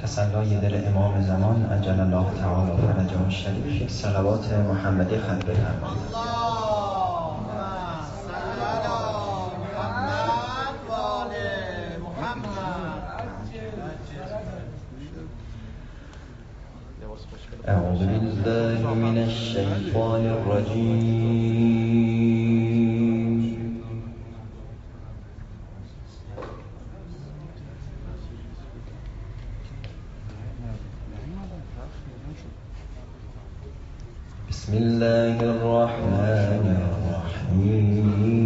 تسلای دل امام زمان عجل الله تعالی فرجه الشریف یک صلوات محمدی ختم بفرمایید. أعوذ بالله من الشيطان الرجيم. بسم الله الرحمن الرحيم.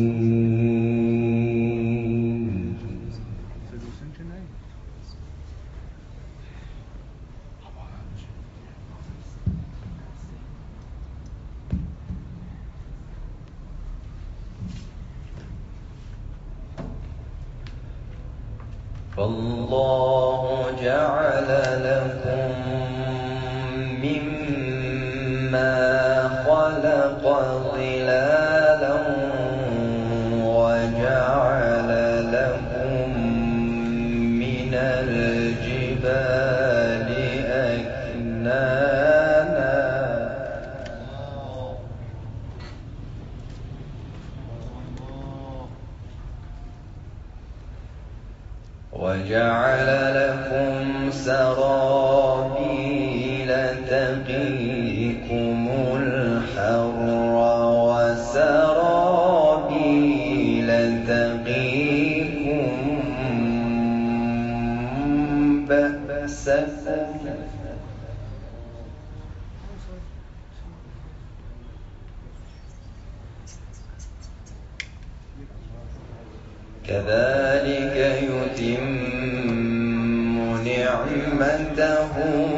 فالله جعل لكم مما خلق ظلالا وجعل لكم من الجبال أكنانا وجعل لكم سرابيل تقيكم الحر وسرابيل تقيكم بأسكم كذلك يتم نعمته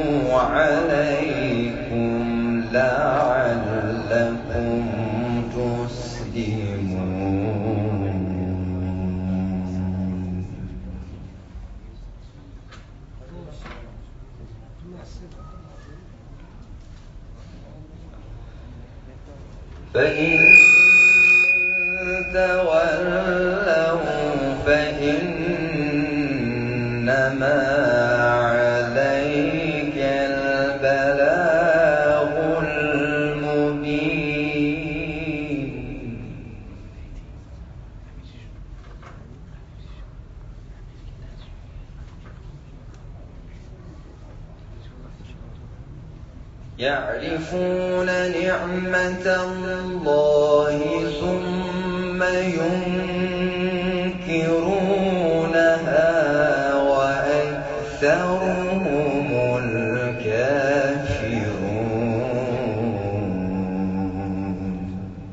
عليكم لعلكم تسلمون. فإن تولوا فإنما عليك البلاغ المبين. يعرفون نعمة الله ثم ينكرونها وأكثرهم الكافرون.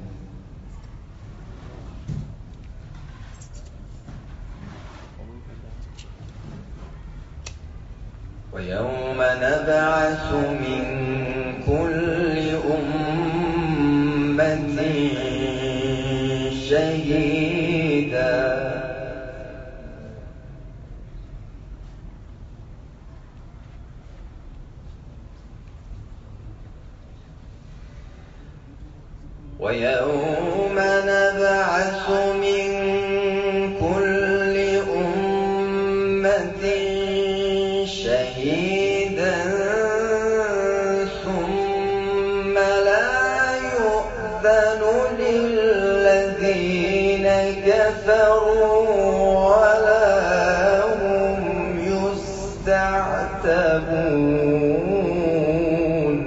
ويوم نبعث من كل أمة شهيدا ويوم نبعث من كل أمة شهيدا ثم لا يؤذن للذين كفروا ولا هم يستعتبون.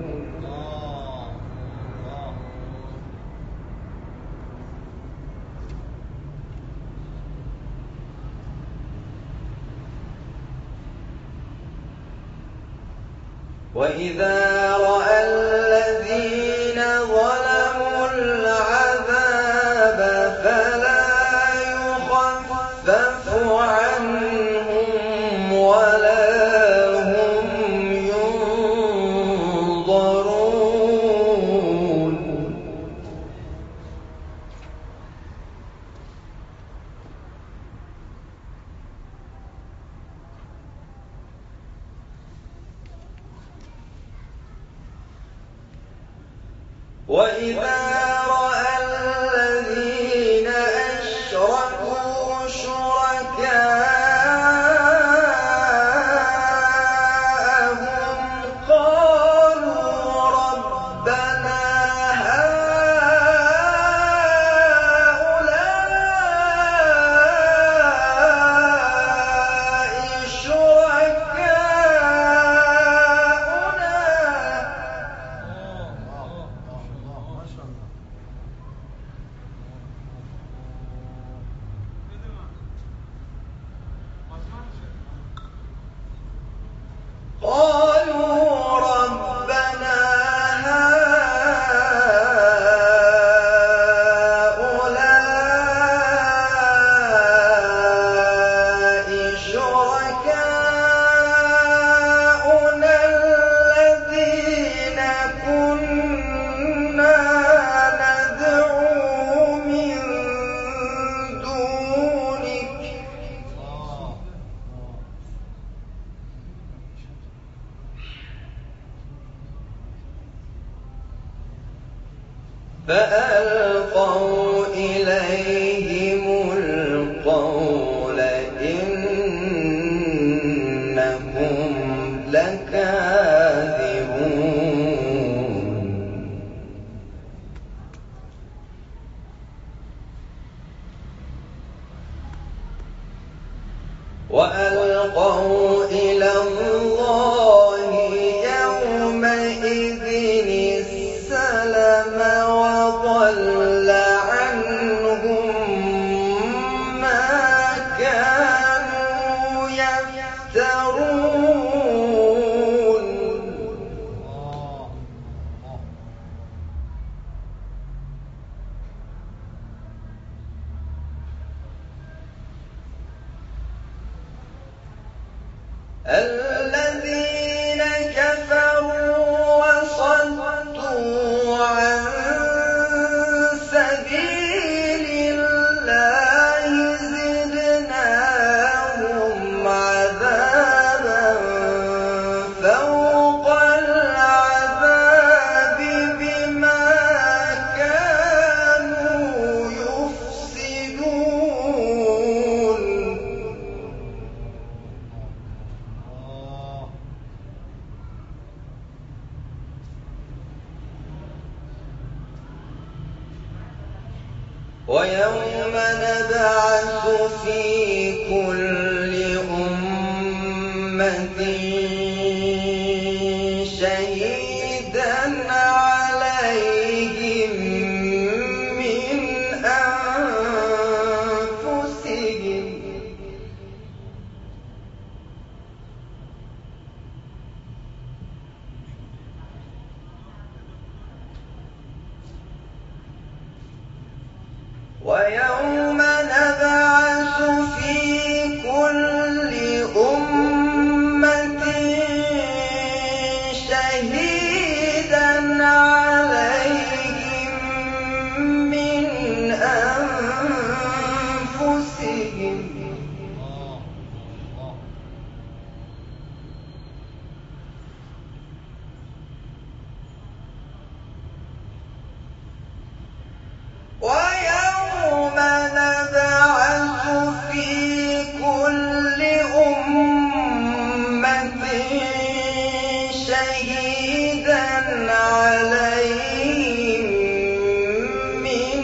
وإذا رأى الذين ظلموا العذاب فلا يخفف عنهم ولا هم ينظرون. وإذا رأى الذين أشركوا شركاءهم فألقوا إليهم القول إنكم لكاذبون وألقوا إلى الله يومئذ السلم وضل عنهم ما كانوا يفترون الذين كفروا وصدوا عن سبيل الله زدناهم عذابا فوق العذاب بما كانوا يفسدون ويوم نبعث في كل أمة شهيدا عليهم من أنفسهم ويوم نبعث في كل أمة شهيدا عليهم من أنفسهم ويوم نبعث في كل أمة شهيدا عليهم من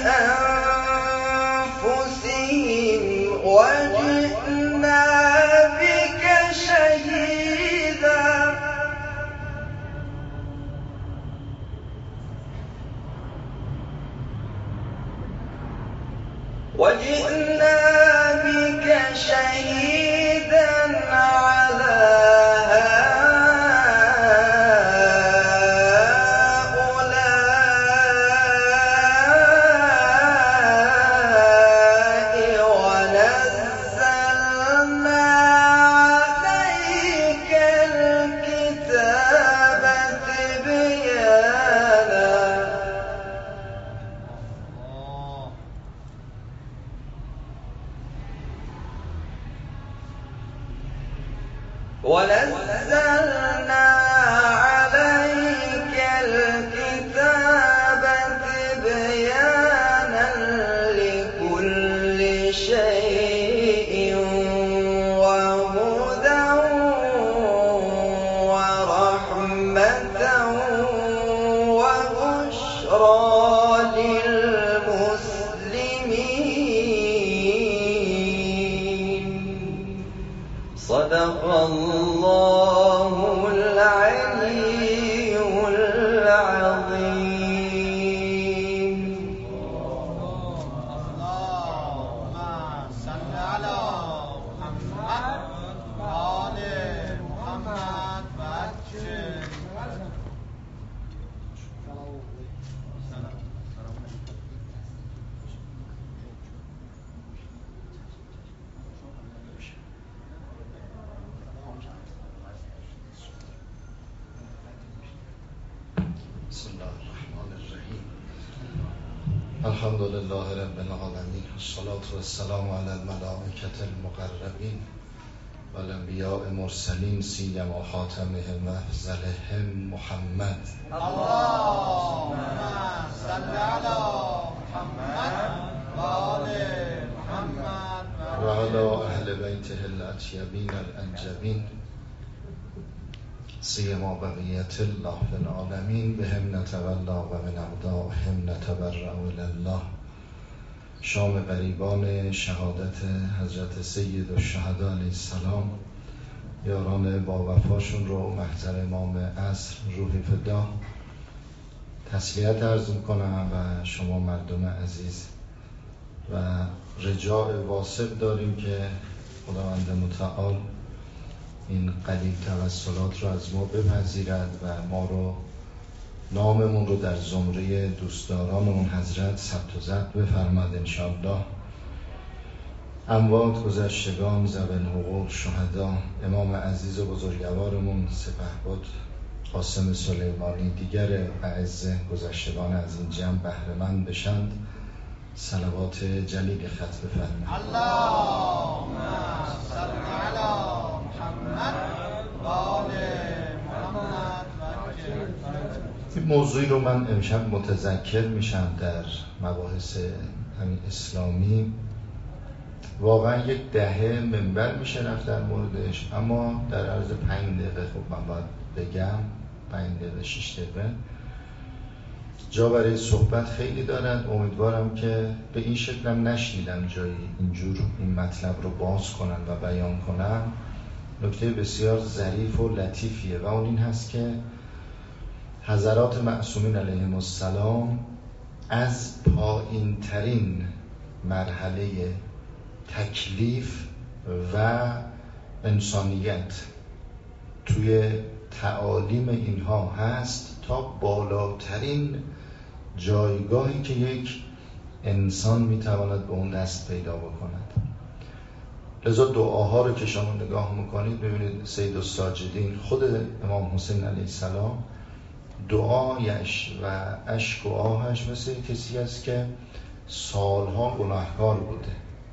أنفسهم وجئنا بك شهيدا وجئنا بك شهيدا على هؤلاء ونزلنا عليك الكتاب تبيانا ونزلنا عليك الكتاب تبيانا لكل شيء وهدى ورحمة وبشرى للمسلمين صدق الله العلي العظيم. اللهم صل على محمد وآل محمد وعجل. بسم الله الرحمن الرحیم. الحمد لله رب العالمین، الصلاة والسلام علی الملائکة المقربین و والانبیاء مرسلین سیما خاتمهم افضلهم محمد اللهم صل علی محمد و آل محمد و علی اهل بیته الاطیبین الانجبین سیما بقیت الله فی العالمین بهم نتولا و من اعدائهم نتبرأ الی الله. شام غریبان شهادت حضرت سید الشهدا علیه السلام، یاران با وفاشون رو محضر امام عصر روحی فدا تسلیت عرض میکنم و شما مردم عزیز و رجاء واسق داریم که خداوند متعال این قلیل توسلات رو از ما بپذیرد و ما رو ناممون رو در زمره دوستداران اون حضرت ثبت و ضبط بفرماد انشاءالله. اموات، گذشتگان، ذوی الحقوق، شهدا، امام عزیز و بزرگوارمون سپهبد قاسم سلیمانی، دیگر اعزه گذشتگان از این جمع بهره‌مند بشند. صلوات جلیل ختم بفرمایید. اللهم صل علی محمد و آل محمد و این موضوعی رو من امشب متذکر میشم در مباحث همین اسلامی. واقعا یک دهه منبر میشه رفت در موردش، اما در عرض 5 دقیقه خب من باید بگم 5 دقیقه 6 دقیقه جا برای صحبت خیلی دارد. امیدوارم که به این شکلم نشنیدم جایی اینجور این مطلب رو باز کنن و بیان کنن. نکته بسیار ظریف و لطیفیه و اون این هست که حضرات معصومین علیهم السلام از پایین ترین مرحله تکلیف و انسانیت توی تعالیم اینها هست تا بالاترین جایگاهی که یک انسان میتواند به اون دست پیدا بکند. لذا دعاها رو که شما نگاه میکنید ببینید سید الساجدین خود امام حسین علیه السلام دعایش و اشک و آهش مثل کسی است که سالها گناهکار بوده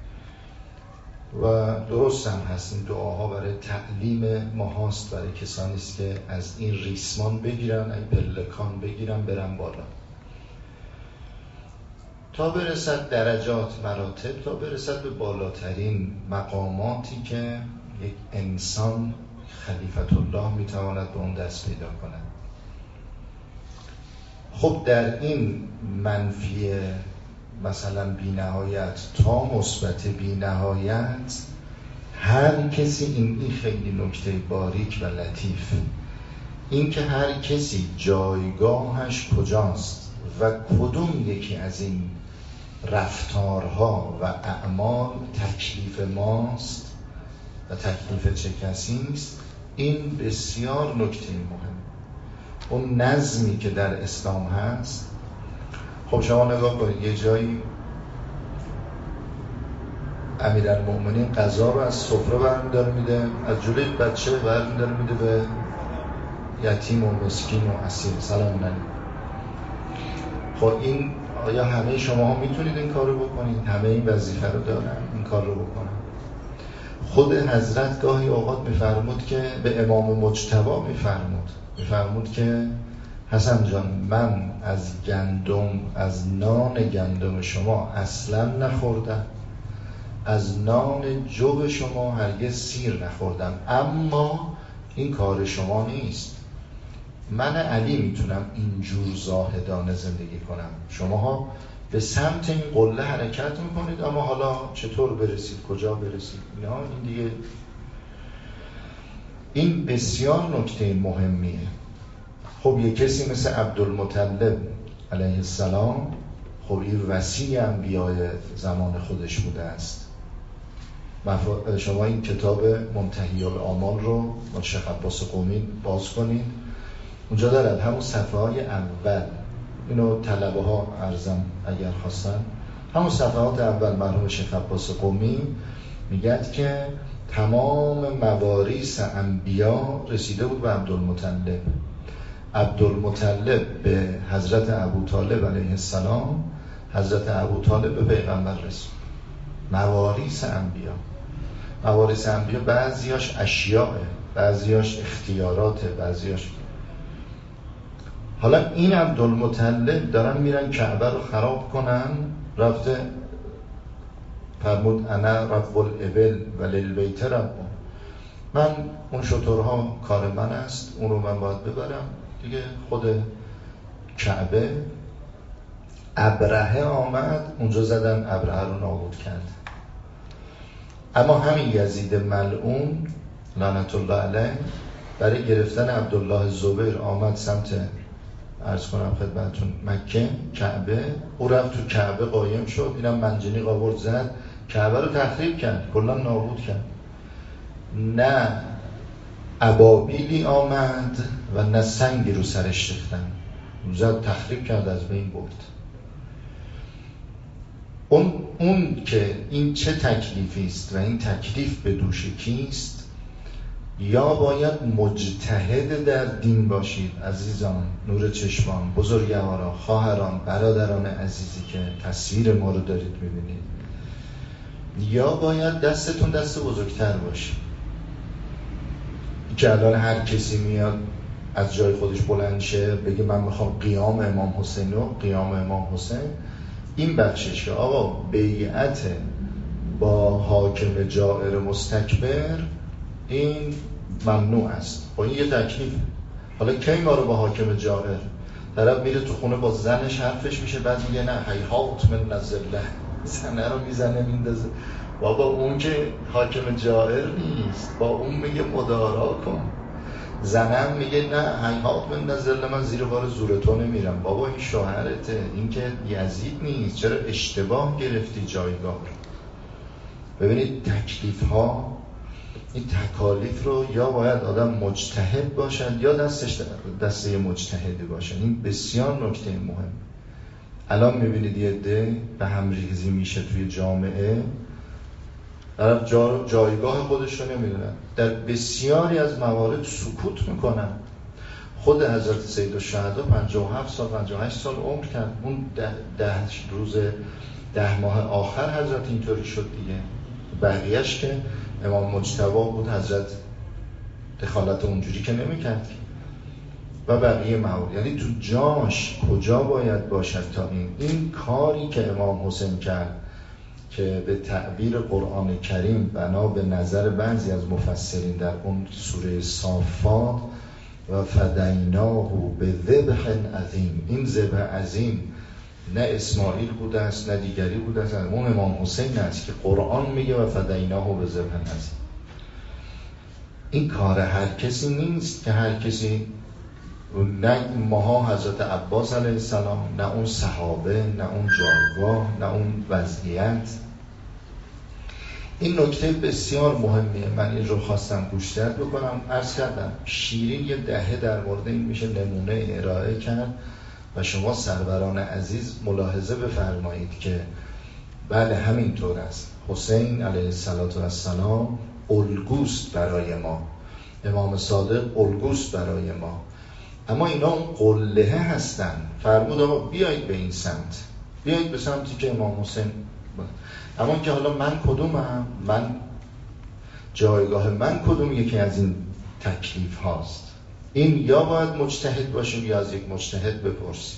و درست هم هست. این دعاها برای تعلیم ما هاست، برای کسانی است که از این ریسمان بگیرن، این پلکان بگیرن برن بالا تا برسد درجات مراتب، تا برسد به بالاترین مقاماتی که یک انسان خلیفت الله میتواند به اون دست پیدا کند. خب در این منفی مثلا بی نهایت تا مثبت بی نهایت هر کسی این خیلی نکته باریک و لطیف، این که هر کسی جایگاهش کجاست و کدوم یکی از این رفتارها و اعمال تکلیف ماست و تکلیف چه کسی است، این بسیار نکته مهم. اون نظمی که در اسلام هست، خب شما نگاه کنید یه جایی امیرالمؤمنین غذا رو از سفره برمی‌داره میده، از جلوی بچه برمی‌داره میده به یتیم و مسکین و اسیر. سلام علیکم. خب این آیا همه شما ها میتونید این کار رو بکنید؟ همه این وظیفه رو دارن این کار رو بکنن؟ خود حضرت گاهی اوقات میفرمود که به امام مجتبی میفرمود که حسن جان من از گندم، از نان گندم شما اصلا نخوردم، از نان جو شما هرگز سیر نخوردم، اما این کار شما نیست. من علی میتونم اینجور زاهدانه زندگی کنم، شماها به سمت این قله حرکت میکنید، اما حالا چطور برسید، کجا برسید، نه این دیگه. این بسیار نکته مهمیه. خب یک کسی مثل عبدالمطلب علیه السلام، خب این وصی انبیای زمان خودش بوده است. شما این کتاب منتهی الآمال رو با شیخ عباس قمی باز کنید، اونجا دارد همون صفحه های اول، اینو طلبه ها عرضم اگر خواستن، همون صفحات اول مرحوم شیخ عباس قمی میگد که تمام مواریث انبیا رسیده بود به عبدالمطلب. عبدالمطلب به حضرت ابوطالب علیه السلام، حضرت ابوطالب به پیغمبر رسید. مواریث انبیا. موارث انبیا بعضیاش اشیاءه، بعضیاش اختیاراته، بعضیاش. حالا این عبدالمطلب دارن میرن کعبه رو خراب کنن، رفته فرمود انا رب الابل و للبیت رب، من اون شترها کار من است، اون رو من باید ببرم دیگه. خود کعبه ابرهه آمد اونجا زدن، ابرهه رو نابود کرد. اما همین یزید ملعون لعنت الله علیه برای گرفتن عبدالله زبیر آمد سمت، عرض کنم خدمتتون، مکه، کعبه. او رفت تو کعبه قایم شد، اینم منجنیق آورد زد، کعبه رو تخریب کرد، کلا نابود کرد. نه ابابیلی آمد و نه سنگی رو سرش ریختن، زد تخریب کرد، از بین برد. اون که این چه تکلیفی است و این تکلیف به دوش کیست؟ یا باید مجتهد در دین باشید عزیزان، نور چشمان، بزرگواران، خواهران، برادران عزیزی که تصویر ما رو دارید میبینید، یا باید دستتون دست بزرگتر باشه که الان هر کسی میاد از جای خودش بلند شه بگه من میخوام قیام امام حسین و قیام امام حسین. این بخشش که آقا بیعت با حاکم جائر مستکبر این ممنوع است، با این یه تکلیف. حالا کی ما رو با حاکم جائر؟ طرف میره تو خونه با زنش حرفش میشه، بعد میگه نه هیهات من نزله، زنه رو میزنه میندازه. بابا اون که حاکم جائر نیست، با اون میگه مدارا کن. زنم میگه نه هیهات من نزله، من زیر بار زور تو نمیرم. بابا این شوهرته، این که یزید نیست، چرا اشتباه گرفتی جایگاه رو؟ ببینید تکلیف ها، این تکالیف رو یا باید آدم مجتهد باشد یا دسته مجتهدی باشد. این بسیار نکته مهم. الان میبینید یه عده به هم ریزی میشه توی جامعه، طرف جایگاه خودش رو نمیدونن، در بسیاری از موارد سکوت میکنن. خود حضرت سید الشهدا 57 سال 58 سال عمر کرد، اون 10 ماه آخر حضرت اینطوری شد دیگه. بقیهش که امام مجتبی بود، حضرت دخالت اونجوری که نمیکرد و بقیه موارد. یعنی تو جاش کجا باید باشد تا این کاری که امام حسین کرد که به تعبیر قرآن کریم بنا به نظر بعضی از مفسرین در اون سوره صافات و فدیناه به ذبح عظیم، این ذبح عظیم نه اسماعیل بوده است نه دیگری بوده است، اون امام حسین است که قرآن میگه و فدیناه به ذبح عظیم. این کار هر کسی نیست که هر کسی، نه ماها حضرت عباس علیه السلام، نه اون صحابه، نه اون جایگاه، نه اون وضعیت. این نکته بسیار مهمیه، من این رو خواستم گوشزد بکنم. عرض کردم شیرین یه دهه در مورد این میشه نمونه ارائه کرد و شما سروران عزیز ملاحظه بفرمایید که بله همینطور است. حسین علیه السلام الگوست برای ما، امام صادق الگوست برای ما، اما اینا اون قلهه هستن. فرمود آقا بیایید به این سمت، بیایید به سمتی که امام حسین بود. اما که حالا من کدومم، من جایگاه من کدوم یکی از این تکلیف هاست. این یا باید مجتهد باشیم یا از یک مجتهد بپرسیم.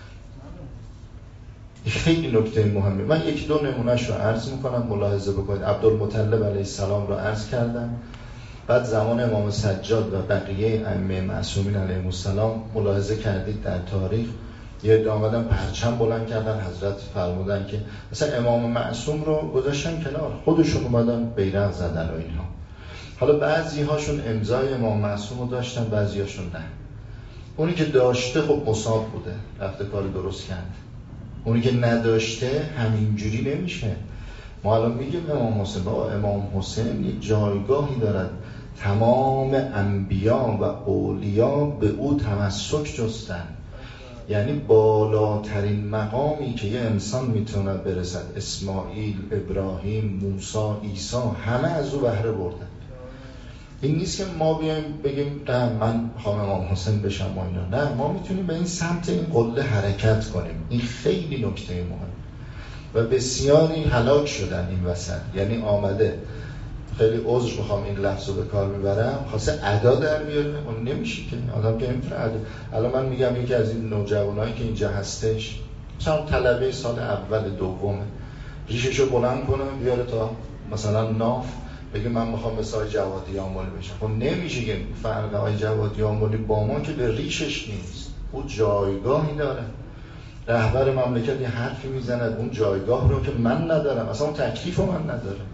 خیلی نکته مهمه. من یکی دو نمونهش رو عرض میکنم، ملاحظه بکنید. عبدالمطلب علیه السلام رو عرض کردم، بعد زمان امام سجاد و بقیه ائمه معصومین علیهم السلام ملاحظه کردید در تاریخ یه عده آمدن پرچم بلند کردن، حضرت فرمودن که مثلا امام معصوم رو گذاشتن کنار، خودشون اومدن بیرق زدن و اینها. حالا بعضی هاشون امضای امام معصوم رو داشتن، بعضی هاشون نه. اونی که داشته خب مصاب بوده، رفته کار درست کرد. اونی که نداشته همینجوری نمیشه. ما الان میگیم امام حسین، با امام حسین یک جایگاهی دارد، تمام انبیا و اولیا به او تمسک جستن. یعنی بالاترین مقامی که یه انسان میتونه برسد، اسماعیل، ابراهیم، موسی، عیسی، همه از او بهره بردن. این نیست که ما بیایم بگیم نه من خواهم امام حسین بشم و اینا. نه، ما میتونیم به این سمت این قله حرکت کنیم. این خیلی نکته مهم و بسیاری هلاک شدن این وسط. یعنی آمده خیلی عذر میخوام این لفظ رو به کار میبرم، خواسته ادا در بیاره، اون نمیشه که آدم که نمیتونه ادا. الان من میگم یکی از این نوجوانایی که اینجا هستش مثلا طلبه سال اول دومه، ریششو بلند کنه بیاره تا مثلا ناف، بگه من میخوام مثل آقای جوادی آملی بشم. خب نمیشه که فرق آقای جوادی آملی با ما که به ریشش نیست، او جایگاهی داره. رهبر مملکت یه حرفی میزنه، اون جایگاه رو که من ندارم، اصلا اون تکلیف رو من ندارم.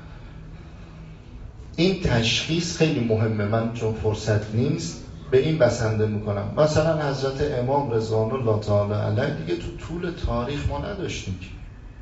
این تشخیص خیلی مهمه. من چون فرصت نیست به این بسنده میکنم. مثلا حضرت امام رضوان الله تعالی علیه دیگه تو طول تاریخ ما نداشتیم که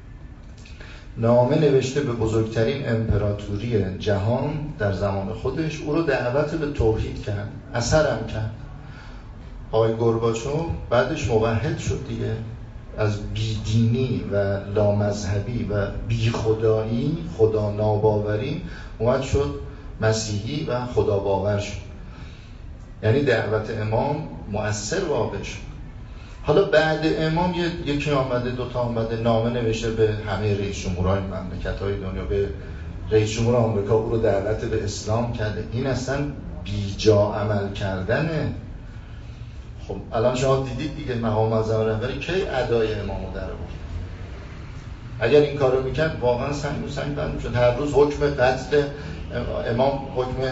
نامه نوشته به بزرگترین امپراتوری جهان در زمان خودش، او رو دعوت به توحید کرد، اثرم کرد. آقای گورباچوف بعدش موحد شد دیگه، از بیدینی و لامذهبی و بی خدایی، خدا ناباوری، اومد شد مسیحی و خدا باور شد. یعنی دعوت امام مؤثر واقع شد. حالا بعد امام یکی آمده، دوتا آمده، نامه نوشته به همه رئیس جمهورهای مملکت‌های دنیا، به رئیس جمهور آمریکا، او رو دعوت به اسلام کرده. این اصلا بیجا عمل کردنه. خب الان شما دیدید دیگه مقام معظم رهبری کی ادای امامو در آورد. اگر این کارو میکرد واقعا سنگ و سنگ بند میشد. هر روز حکم قتل امام، حکم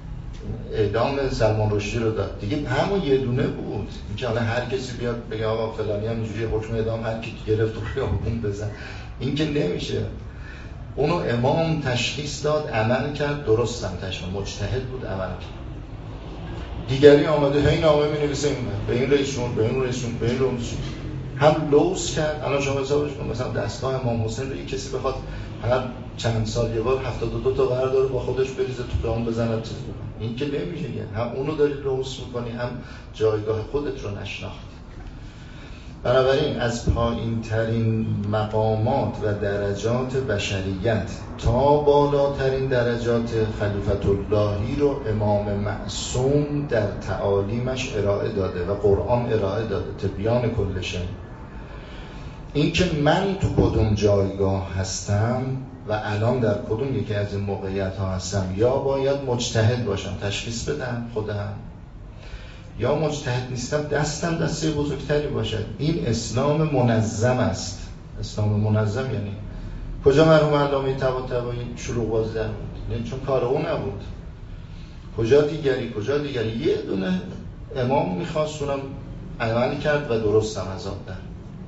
اعدام سلمان رشدی رو داد دیگه، همون یه دونه بود. اینکه حالا هر کسی بیاد بگه آقا فلانی هم اینجوری حکم اعدام هر کی گرفت و خیابون بزن، این که نمیشه. اونو امام تشخیص داد، عمل کرد، درست هم تشخیص، مجتهد بود، عمل کرد. دیگری آمده هی نامه می‌نویسه به این رئیس جمهور، به این رئیس جمهور، به این رئیس جمهور، هم لوث کرد. الان شما حسابش کن مثلا دستگاه امام حسین رو کسی بخواد هر چند سال یه بار 72 تا قرار داره با خودش بریزه تو دام بزنه چیز بکنه، این که نمیشه. هم اونو داری لوث می‌کنی، هم جایگاه خودت رو نشناختی. بنابراین از پایین ترین مقامات و درجات بشریت تا بالاترین درجات خلیفت اللهی رو امام معصوم در تعالیمش ارائه داده و قرآن ارائه داده، تبیان کل شیء. این که من تو کدوم جایگاه هستم و الان در کدوم یکی از این موقعیت ها هستم، یا باید مجتهد باشم تشخیص بدم خودم، یا مجتهد نیستم دستم دسته بزرگتری باشد. این اسلام منظم است. اسلام منظم یعنی کجا مرحوم علامه طباطبایی شلوغ بازی در بود؟ یعنی چون کار اون نبود. کجا دیگری یه دونه امام میخواست، اونم عمل کرد و درست هم از آب در.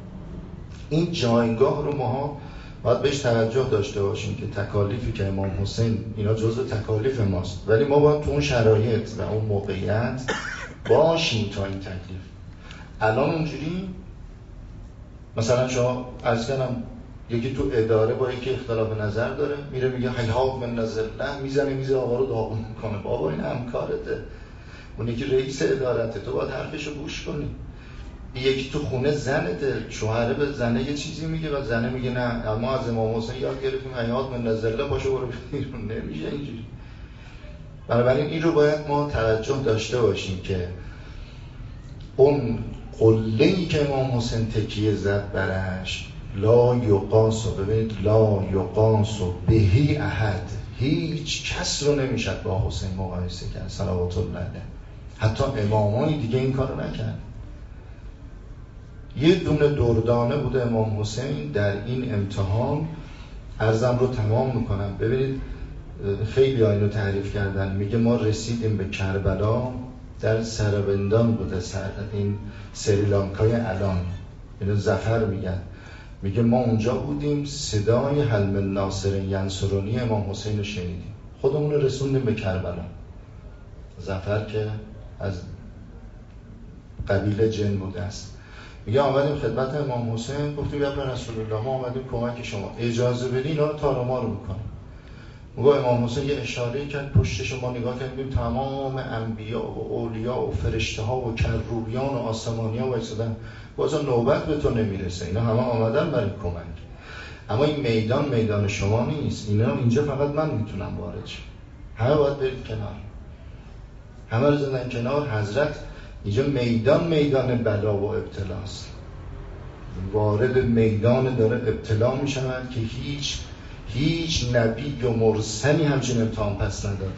این جایگاه رو ما باید بهش توجه داشته باشیم که تکالیفی که امام حسین، اینا جزء تکالیف ماست، ولی ما باید تو اون شرایط و اون موقعیت باشیم تا این تکلیف. الان اونجوری مثلا شما عرض کردم یکی تو اداره با یکی اختلاف نظر داره، میره میگه هیهات من نظر، نه میزنه میز آقا رو داغون میکنه. بابا این همکارته، اون یکی رئیس ادارته، تو باید حرفشو گوش کنی. یکی تو خونه زنته، شوهره به زنه یه چیزی میگه و زنه میگه نه ما از امام حسین یاد گرفتیم هیهات من نظر، باشه برو بیرون. نمیشه اینجوری. بنابراین این رو باید ما توجه داشته باشیم که اون قله‌ای که امام حسین تکیه زد برش، لا یقاس، ببینید لا یقاس بهی احد، هیچ کس رو نمیشد با حسین مقایسه کرد صلوات الله علیه. حتی امامای دیگه این کارو نکرد. یه دونه دردانه بوده امام حسین در این امتحان. عرضم رو تمام میکنم. ببینید خیلی اینو تعریف کردن، میگه ما رسیدیم به کربلا، در سربندان بوده، این سریلانکای الان، اینو ظفر میگن. میگه ما اونجا بودیم، صدای حل من ناصر ینصرونی امام حسین رو شنیدیم، خودمون رو رسوندیم به کربلا. ظفر که از قبیله جن بوده است. میگه آمدیم خدمت امام حسین، گفتیم یا رسول الله ما آمدیم کمک شما، اجازه بدین اینا رو تارمار بکنیم. میگه امام حسین یه اشاره کرد، پشت شما نگاه کردیم تمام انبیا و اولیا و فرشته ها و کروبیان و آسمانیا وایسادن. بازم نوبت به تو نمیرسه، اینا همه آمدن برای کمک، اما این میدان شما نیست، اینا اینجا فقط من میتونم وارد شم، همه باید برید کنار. همه رو زدن کنار. حضرت اینجا میدان بلا و ابتلاست، وارد میدان داره ابتلا میشود که هیچ نبی و مرسلی همچین امتحان پس نداد.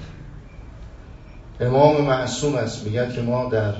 امام معصوم است، میگه که ما در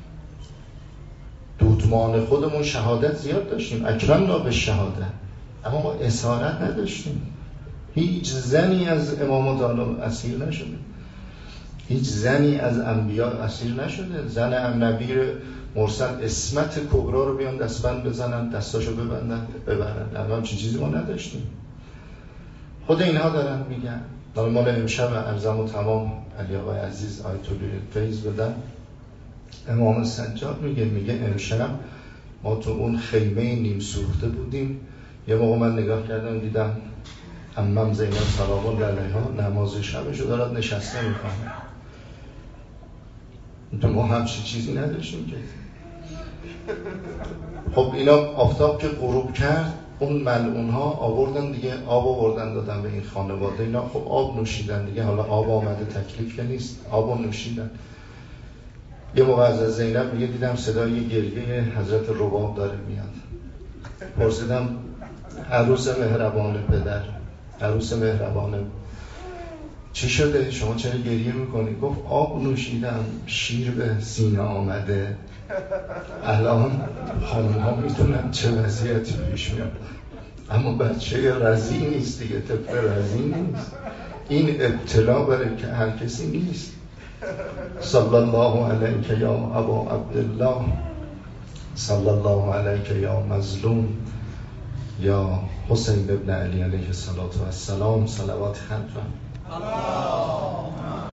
دودمان خودمون شهادت زیاد داشتیم، اکرمنا به شهادت، اما ما اسارت نداشتیم. هیچ زنی از امامات اسیر نشده، هیچ زنی از انبیا اسیر نشده. زن نبی مرسل اسمت کبرا رو بیان دستبند بزنن، دستاشو ببندن ببرن. اما همچین چیزی ما نداشتیم. خود اینها دارن میگن. مال امشب ارزم و تمام علی آقای عزیز آیت الله فیض بدن. امام سجاد میگه امشب ما تو اون خیمه نیم سوخته بودیم. یه موقع من نگاه کردم دیدم عمم زینب سلام الله علیها نماز شبشو دارد نشسته میکنه. ما همچین چیزی نداشتیم که. خب اینا آفتاب که غروب کرد اون ملعون ها آوردن دیگه، آب آوردن دادن به این خانواده. اینا خب آب نوشیدن دیگه، حالا آب آمده تکلیف که نیست، آب نوشیدن. یه موقع از زینب میگه دیدم صدای گریه حضرت رباب داره میاد. پرسیدم عروس مهربان پدر، عروس مهربان چی شده؟ شما چرا گریه میکنی؟ گفت آب نوشیدم، شیر به سینه آمده. الان خانم ها میتونن چه وضعیتی پیش میاد، اما بچه رضی نیست دیگه، طفل رضی نیست. این ابتلا برای که هر کسی نیست. صلی الله علیک یا ابا عبدالله، صلی الله علیک یا مظلوم، یا حسین ابن علی علیه السلام، صلوات خلفه.